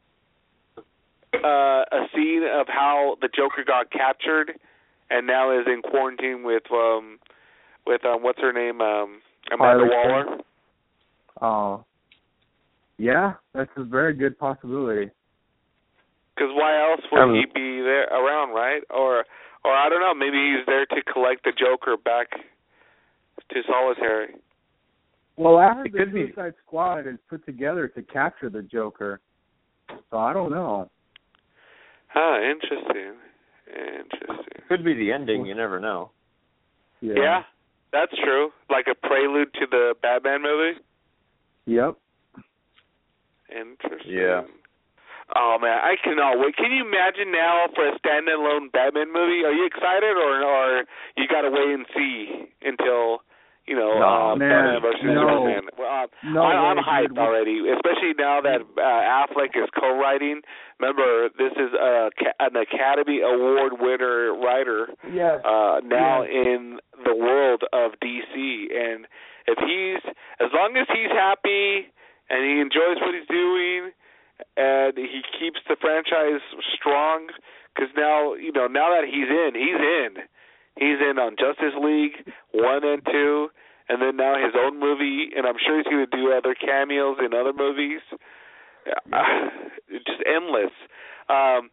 Speaker 8: uh, a scene of how the Joker got captured and now is in quarantine with um with um what's her name um Amanda
Speaker 9: Harley
Speaker 8: Waller?
Speaker 9: Quinn. Oh, yeah, that's a very good possibility.
Speaker 8: Because why else would
Speaker 9: Um,
Speaker 8: he be there around, right? Or or I don't know, maybe he's there to collect the Joker back to solitary.
Speaker 9: Well, I heard
Speaker 10: It
Speaker 9: the
Speaker 10: could be.
Speaker 9: Suicide Squad is put together to capture the Joker, so I don't know.
Speaker 8: Huh, interesting. Interesting.
Speaker 10: Could be the ending. You never know.
Speaker 9: Yeah.
Speaker 8: Yeah, that's true. Like a prelude to the Batman movie?
Speaker 9: Yep.
Speaker 8: Interesting.
Speaker 10: Yeah.
Speaker 8: Oh man, I cannot wait. Can you imagine now for a standalone Batman movie? Are you excited, or or you got to wait and see until you know
Speaker 9: No,
Speaker 8: uh,
Speaker 9: man,
Speaker 8: Batman versus
Speaker 9: no.
Speaker 8: Superman? Well, uh,
Speaker 9: No
Speaker 8: I, I'm
Speaker 9: way,
Speaker 8: hyped
Speaker 9: dude.
Speaker 8: already, especially now that uh, Affleck is co-writing. Remember, this is a, an Academy Award winner writer
Speaker 9: Yes.
Speaker 8: uh, now
Speaker 9: Yes.
Speaker 8: in the world of D C, and if he's as long as he's happy and he enjoys what he's doing. And he keeps the franchise strong because now, you know, now that he's in, he's in. He's in on Justice League one and two, and then now his own movie, and I'm sure he's going to do other cameos in other movies. Uh, just endless. Um,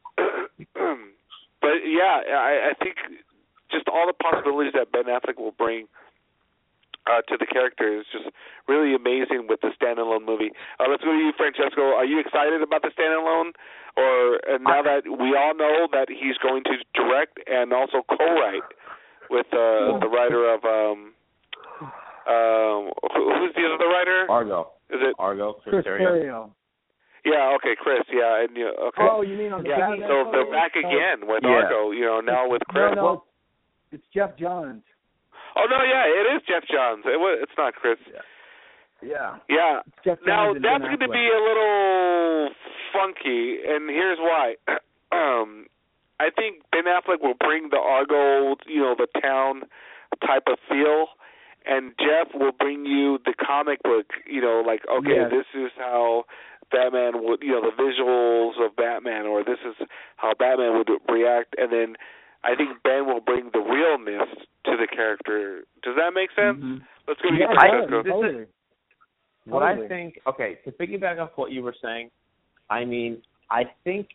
Speaker 8: but, yeah, I, I think just all the possibilities that Ben Affleck will bring Uh, to the character is just really amazing with the standalone movie. Uh, let's go to you, Francesco. Are you excited about the standalone? Or uh, now that we all know that he's going to direct and also co-write with uh, the writer of um, um, who, who's the other writer?
Speaker 10: Argo.
Speaker 8: Is it
Speaker 10: Argo?
Speaker 9: Chris Terrio.
Speaker 8: Yeah. Okay, Chris. Yeah. And you okay.
Speaker 9: Oh, you mean on the
Speaker 8: yeah.
Speaker 9: Batman
Speaker 8: So
Speaker 9: side?
Speaker 8: they're back again with
Speaker 10: Yeah.
Speaker 8: Argo. You know, now with Chris.
Speaker 9: No, no, it's Jeff Johns.
Speaker 8: Oh no, yeah, it is Jeff Johns. It was, it's not Chris.
Speaker 9: Yeah. Yeah.
Speaker 8: Yeah.
Speaker 9: Jeff
Speaker 8: Now
Speaker 9: Johns and
Speaker 8: that's
Speaker 9: Ben
Speaker 8: going to
Speaker 9: Affleck.
Speaker 8: be a little funky, and here's why. um, I think Ben Affleck will bring the Argo, you know, the town type of feel, and Jeff will bring you the comic book, you know, like okay,
Speaker 9: Yes.
Speaker 8: this is how Batman would, you know, the visuals of Batman, or this is how Batman would react, and then I think Ben will bring the realness to the character. Does that make sense?
Speaker 9: Mm-hmm.
Speaker 8: Let's go to
Speaker 9: Yeah,
Speaker 8: you,
Speaker 9: it
Speaker 8: Francesco.
Speaker 9: does, totally.
Speaker 10: What
Speaker 9: Totally.
Speaker 10: I think, okay, to piggyback off what you were saying, I mean, I think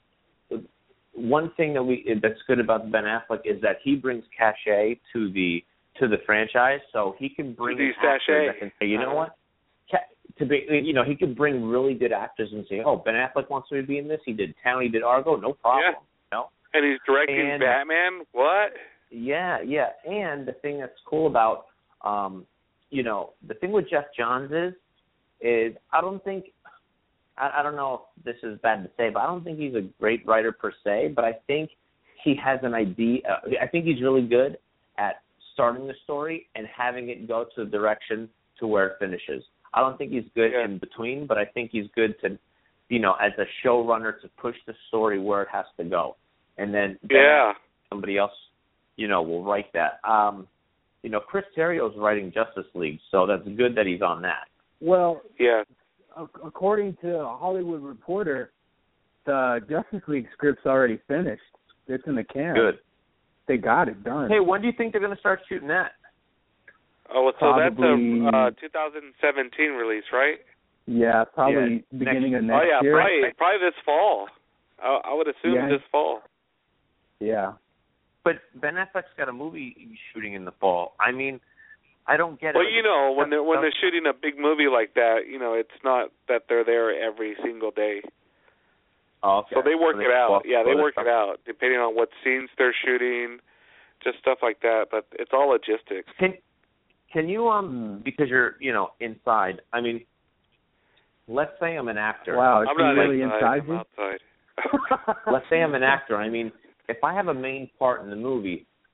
Speaker 10: one thing that we that's good about Ben Affleck is that he brings cachet to the to the franchise, so he can bring
Speaker 8: To the
Speaker 10: an actor
Speaker 8: sachet.
Speaker 10: that can say, you know
Speaker 8: Uh-huh.
Speaker 10: what, Ca- to be, you know, he can bring really good actors and say, oh, Ben Affleck wants me to be in this. He did Town, he did Argo, no problem.
Speaker 8: Yeah.
Speaker 10: You know?
Speaker 8: And he's directing
Speaker 10: And-
Speaker 8: Batman? What?
Speaker 10: Yeah, yeah. And the thing that's cool about, um, you know, the thing with Jeff Johns is, is I don't think, I, I don't know if this is bad to say, but I don't think he's a great writer per se, but I think he has an idea. Uh, I think he's really good at starting the story and having it go to the direction to where it finishes. I don't think he's good
Speaker 8: Yeah.
Speaker 10: in between, but I think he's good to, you know, as a showrunner to push the story where it has to go. And then
Speaker 8: Yeah.
Speaker 10: somebody else, you know, will write that. Um, you know, Chris Terrio's writing Justice League, so that's good that he's on that.
Speaker 9: Well,
Speaker 8: Yeah.
Speaker 9: ac- according to a Hollywood Reporter, the Justice League script's already finished. It's in the can.
Speaker 10: Good.
Speaker 9: They got it done.
Speaker 10: Hey, when do you think they're going to start shooting that?
Speaker 8: Oh, well, so that's
Speaker 9: Probably-
Speaker 8: a uh, two thousand seventeen release, right?
Speaker 9: Yeah, probably
Speaker 10: Yeah,
Speaker 9: beginning
Speaker 10: next-
Speaker 9: of next
Speaker 8: oh, yeah,
Speaker 9: year.
Speaker 8: probably, probably this fall. I, I would assume
Speaker 9: Yeah.
Speaker 8: this fall.
Speaker 9: Yeah.
Speaker 10: But Ben Affleck's got a movie shooting in the fall. I mean, I don't get
Speaker 8: Well,
Speaker 10: it.
Speaker 8: you know, when they're when they're shooting a big movie like that, you know, it's not that they're there every single day.
Speaker 10: Oh, okay.
Speaker 8: So they work
Speaker 10: So
Speaker 8: it out.
Speaker 10: well,
Speaker 8: Yeah, they
Speaker 10: well,
Speaker 8: work
Speaker 10: that's
Speaker 8: it out depending on what scenes they're shooting, just stuff like that. But it's all logistics.
Speaker 10: Can can you um because you're you know inside? I mean, let's say I'm an actor.
Speaker 9: Wow, it's
Speaker 8: I'm not
Speaker 9: really
Speaker 8: inside.
Speaker 9: inside
Speaker 8: I'm
Speaker 9: you?
Speaker 8: outside.
Speaker 10: Let's say I'm an actor. I mean, if I have a main part in the movie,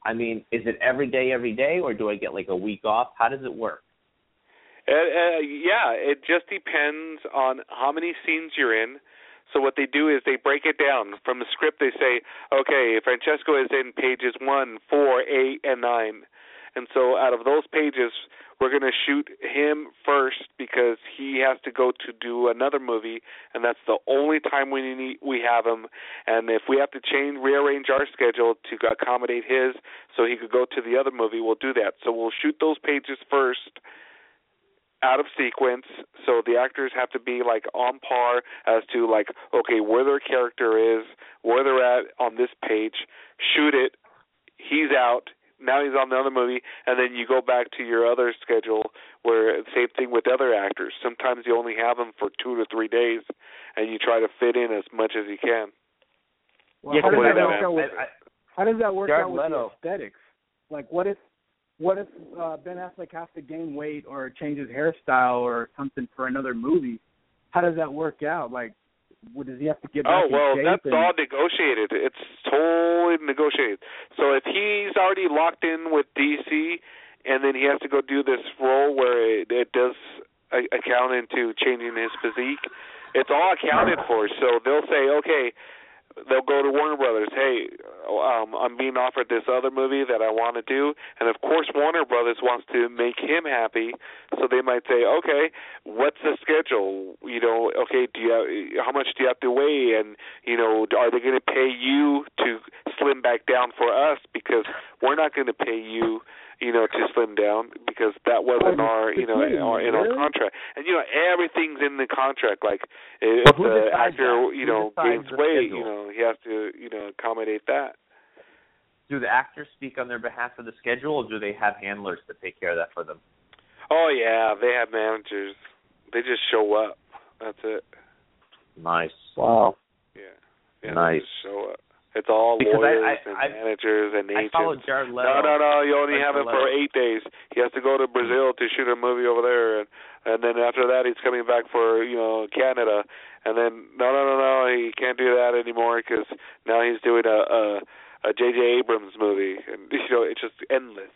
Speaker 10: I mean, is it every day, every day, or do I get like a week off? How does it work?
Speaker 8: Uh, uh, yeah, it just depends on how many scenes you're in. So what they do is they break it down. From the script, they say, okay, Francesco is in pages one, four, eight, and nine. And so out of those pages, we're going to shoot him first because he has to go to do another movie, and that's the only time we need, we have him. And if we have to change, rearrange our schedule to accommodate his so he could go to the other movie, we'll do that. So we'll shoot those pages first out of sequence, so the actors have to be like on par as to like, okay, where their character is, where they're at on this page, shoot it, he's out, now he's on the other movie, and then you go back to your other schedule where same thing with other actors. Sometimes you only have them for two to three days, and you try to fit in as much as you can.
Speaker 9: Well,
Speaker 10: yeah,
Speaker 9: how, does that work
Speaker 10: I,
Speaker 9: out with,
Speaker 10: I,
Speaker 9: how does that work
Speaker 10: Jared
Speaker 9: out with
Speaker 10: Leto.
Speaker 9: the aesthetics? Like, what if what if uh, Ben Affleck has to gain weight or change his hairstyle or something for another movie? How does that work out? Like, what, does he have to get back
Speaker 8: Oh, well,
Speaker 9: in shape?
Speaker 8: that's
Speaker 9: and...
Speaker 8: all negotiated. It's totally negotiated. So if he's already locked in with D C and then he has to go do this role where it, it does account into changing his physique, it's all accounted for. So they'll say, okay, they'll go to Warner Brothers, hey, um, I'm being offered this other movie that I want to do, and of course Warner Brothers wants to make him happy, so they might say, okay, what's the schedule? You know, okay, do you have, how much do you have to weigh, and you know, are they going to pay you to slim back down for us because we're not going to pay you, you know, to slim down because that wasn't our, you know, in our, in our contract. And, you know, everything's in the contract. Like, if the actor, you know, gains weight, you know, he has to, you know, accommodate that.
Speaker 10: Do the actors speak on their behalf of the schedule, or do they have handlers that take care of that for them?
Speaker 8: Oh, yeah, they have managers. They just show up. That's it.
Speaker 10: Nice.
Speaker 11: Wow.
Speaker 8: Yeah. Yeah,
Speaker 10: nice.
Speaker 8: They just show up. It's all
Speaker 10: because
Speaker 8: lawyers
Speaker 10: I, I,
Speaker 8: and
Speaker 10: I,
Speaker 8: managers and agents.
Speaker 10: I followed Jared Leto.
Speaker 8: No, no, no. You only
Speaker 10: Jared
Speaker 8: have him
Speaker 10: Leto.
Speaker 8: for eight days. He has to go to Brazil to shoot a movie over there, and and then after that he's coming back for you know Canada, and then no, no, no, no. He can't do that anymore because now he's doing a a, a J J Abrams movie, and you know it's just endless.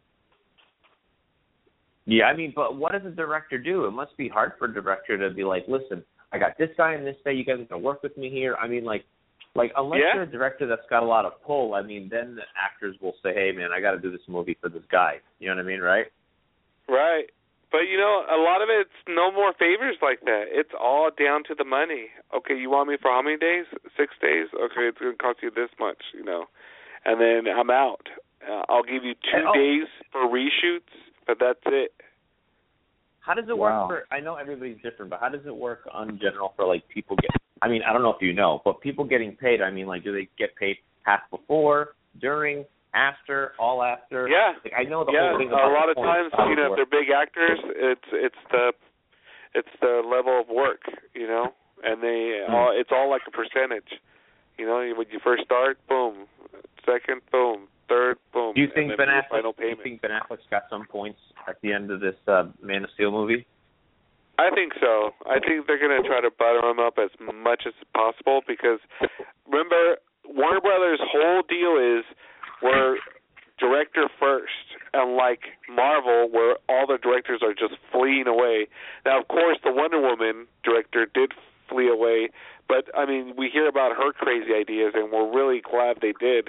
Speaker 10: Yeah, I mean, but what does a director do? It must be hard for a director to be like, listen, I got this guy in this day. You guys are gonna work with me here. I mean, like. Like, unless
Speaker 8: yeah.
Speaker 10: you're a director that's got a lot of pull, I mean, then the actors will say, hey, man, I got to do this movie for this guy. You know what I mean, right?
Speaker 8: Right. But, you know, a lot of it's no more favors like that. It's all down to the money. Okay, you want me for how many days? Six days? Okay, it's going to cost you this much, you know. And then I'm out. Uh, I'll give you two
Speaker 10: oh.
Speaker 8: days for reshoots, but that's it.
Speaker 10: How does it
Speaker 11: Wow.
Speaker 10: work for, I know everybody's different, but how does it work on general for, like, people get, I mean, I don't know if you know, but people getting paid, I mean, like, do they get paid half before, during, after, all after?
Speaker 8: Yeah.
Speaker 10: Like, I know the
Speaker 8: yeah.
Speaker 10: whole thing about
Speaker 8: a lot
Speaker 10: the
Speaker 8: of
Speaker 10: points,
Speaker 8: times,
Speaker 10: how
Speaker 8: you
Speaker 10: it
Speaker 8: know, if
Speaker 10: works.
Speaker 8: they're big actors, it's it's the it's the level of work, you know, and they
Speaker 10: Mm.
Speaker 8: all it's all like a percentage. You know, when you first start, boom. Second, boom. Third, boom.
Speaker 10: Do you think
Speaker 8: and
Speaker 10: Ben
Speaker 8: then your
Speaker 10: Affleck,
Speaker 8: final
Speaker 10: do you
Speaker 8: payment.
Speaker 10: think Ben Affleck's got some points at the end of this uh, Man of Steel movie?
Speaker 8: I think so. I think they're going to try to butter him up as much as possible because, remember, Warner Brothers' whole deal is we're director first, unlike Marvel, where all the directors are just fleeing away. Now, of course, the Wonder Woman director did flee away, but, I mean, we hear about her crazy ideas, and we're really glad they did.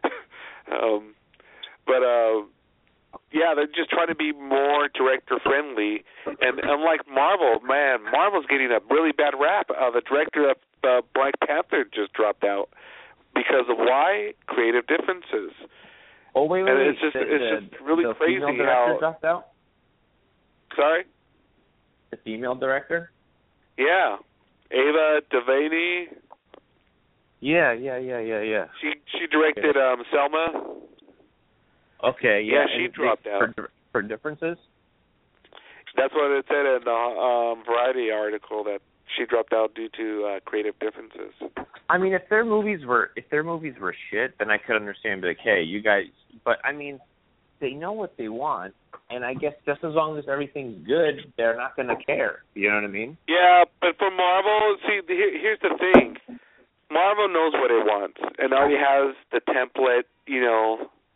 Speaker 8: um, but, uh... yeah, they're just trying to be more director-friendly. And unlike Marvel, man, Marvel's getting a really bad rap. Uh, the director of uh, Black Panther just dropped out. Because of why? Creative differences.
Speaker 10: Oh, wait, wait,
Speaker 8: and
Speaker 10: wait.
Speaker 8: it's just,
Speaker 10: the,
Speaker 8: it's
Speaker 10: the,
Speaker 8: just really
Speaker 10: the
Speaker 8: crazy
Speaker 10: female director
Speaker 8: how...
Speaker 10: dropped out?
Speaker 8: Sorry?
Speaker 10: The female director?
Speaker 8: Yeah. Ava DuVernay.
Speaker 10: Yeah, yeah, yeah, yeah, yeah.
Speaker 8: She she directed um, Selma.
Speaker 10: Okay, yeah.
Speaker 8: Yeah, she
Speaker 10: and
Speaker 8: dropped
Speaker 10: they,
Speaker 8: out.
Speaker 10: For, for differences?
Speaker 8: That's what it said in the um, Variety article, that she dropped out due to uh, creative differences.
Speaker 10: I mean, if their movies were if their movies were shit, then I could understand, be like, hey, you guys. But I mean, they know what they want, and I guess just as long as everything's good, they're not going to care. You know what I mean?
Speaker 8: Yeah, but for Marvel, see, here, here's the thing: Marvel knows what it wants and already has the template, you know,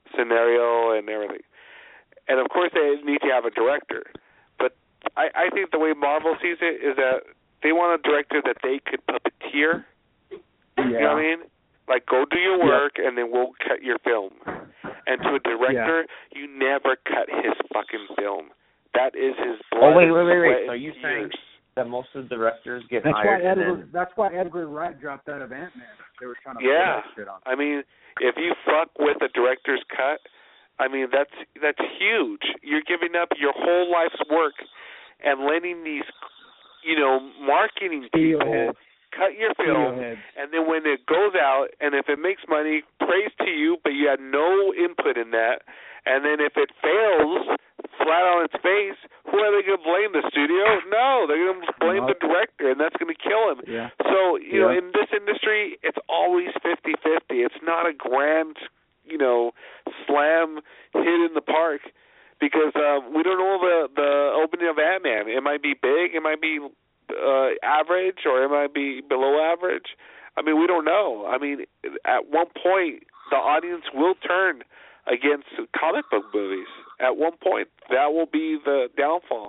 Speaker 8: scenario and everything. And of course they need to have a director. But I, I think the way Marvel sees it is that they want a director that they could puppeteer.
Speaker 9: Yeah.
Speaker 8: You know what I mean? Like, go do your work, yeah. and then we'll cut your film. And to a director, yeah. you never cut his fucking film. That is his blood.
Speaker 10: Oh, wait, wait, wait, wait.
Speaker 8: So
Speaker 10: are you saying that most of the directors get
Speaker 9: that's
Speaker 10: hired?
Speaker 9: Why Edgar,
Speaker 10: then...
Speaker 9: That's why Edgar Wright dropped out of Ant-Man. They were trying to
Speaker 8: yeah.
Speaker 9: put that shit on.
Speaker 8: I mean, if you fuck with a director's cut, I mean, that's that's huge. You're giving up your whole life's work and letting these, you know, marketing
Speaker 9: Studio
Speaker 8: people
Speaker 9: heads.
Speaker 8: cut your film, and then when it goes out, and if it makes money, praise to you, but you had no input in that. And then if it fails flat on its face, who are they going to blame? The studio? No, they're going to blame no. the director, and that's going to kill him.
Speaker 9: Yeah.
Speaker 8: So, you
Speaker 9: yeah.
Speaker 8: know, in this industry, it's always fifty-fifty. It's not a grand, you know, slam hit in the park, because uh, we don't know the, the opening of Ant-Man. It might be big, it might be Uh, average, or it might be below average. I mean, we don't know. I mean, at one point, the audience will turn against comic book movies. At one point, that will be the downfall.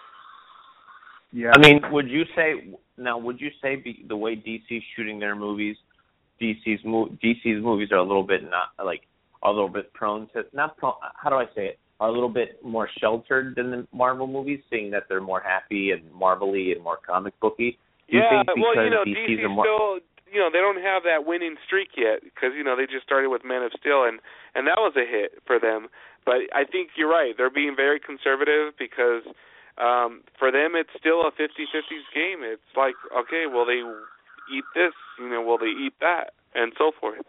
Speaker 10: Yeah. I mean, would you say now? Would you say be, the way D C's shooting their movies, D C's mo- D C's movies are a little bit not like a little bit prone to not prone. How do I say it? Are a little bit more sheltered than the Marvel movies, seeing that they're more happy and Marvel-y and more comic booky? Do you
Speaker 8: yeah,
Speaker 10: think
Speaker 8: well, you know,
Speaker 10: D C's
Speaker 8: D C
Speaker 10: more...
Speaker 8: still, you know, they don't have that winning streak yet, because, you know, they just started with Man of Steel, and, and that was a hit for them. But I think you're right. They're being very conservative, because um, for them it's still a fifty-fifty game. It's like, okay, will they eat this? You know, will they eat that? And so forth.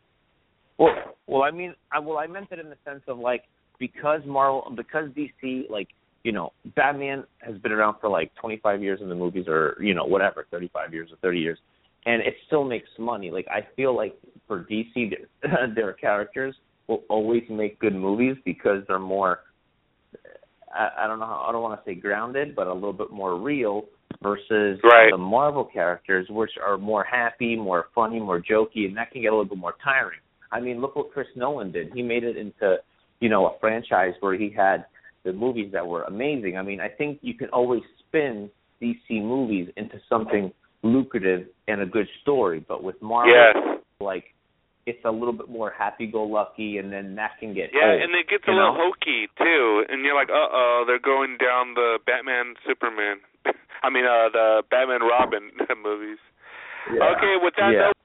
Speaker 10: Well, well, I mean, I, well, I meant it in the sense of, like, Because Marvel, because D C, like, you know, Batman has been around for like twenty-five years in the movies, or, you know, whatever, thirty-five years or thirty years, and it still makes money. Like, I feel like for D C, their characters will always make good movies because they're more, I, I don't know, how, I don't want to say grounded, but a little bit more real versus
Speaker 8: right.
Speaker 10: the Marvel characters, which are more happy, more funny, more jokey, and that can get a little bit more tiring. I mean, look what Chris Nolan did. He made it into, you know, a franchise where he had the movies that were amazing. I mean, I think you can always spin D C movies into something lucrative and a good story, but with Marvel,
Speaker 8: yes.
Speaker 10: like, it's a little bit more happy-go-lucky, and then that can get
Speaker 8: yeah,
Speaker 10: old,
Speaker 8: and it gets a little know? hokey too, and you're like, uh-oh, they're going down the Batman Superman. I mean, uh, the Batman Robin movies.
Speaker 10: Yeah.
Speaker 8: Okay, with that
Speaker 10: yeah.
Speaker 8: note,